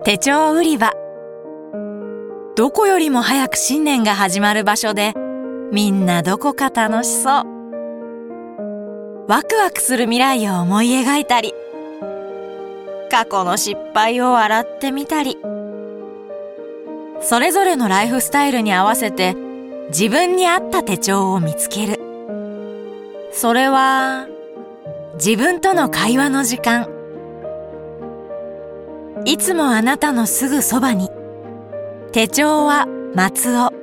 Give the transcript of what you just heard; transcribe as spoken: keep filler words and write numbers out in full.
手帳売り場。どこよりも早く新年が始まる場所で、みんなどこか楽しそう。ワクワクする未来を思い描いたり、過去の失敗を笑ってみたり、それぞれのライフスタイルに合わせて自分に合った手帳を見つける。それは自分との会話の時間。いつもあなたのすぐそばに。手帳は松尾。